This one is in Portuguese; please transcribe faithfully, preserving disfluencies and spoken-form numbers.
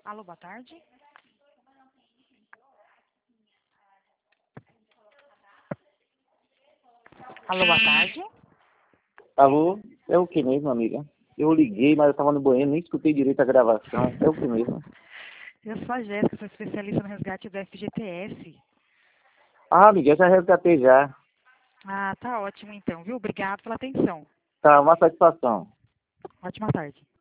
Alô, boa tarde. Alô, boa tarde. Alô? É o que mesmo, amiga? Eu liguei, mas eu tava no banheiro, nem escutei direito a gravação. É o que mesmo? Eu sou a Jéssica, sou especialista no resgate do F G T S. Ah, amiga, eu já resgatei já. Ah, tá ótimo então, viu? Obrigado pela atenção. Tá, uma satisfação. Ótima tarde.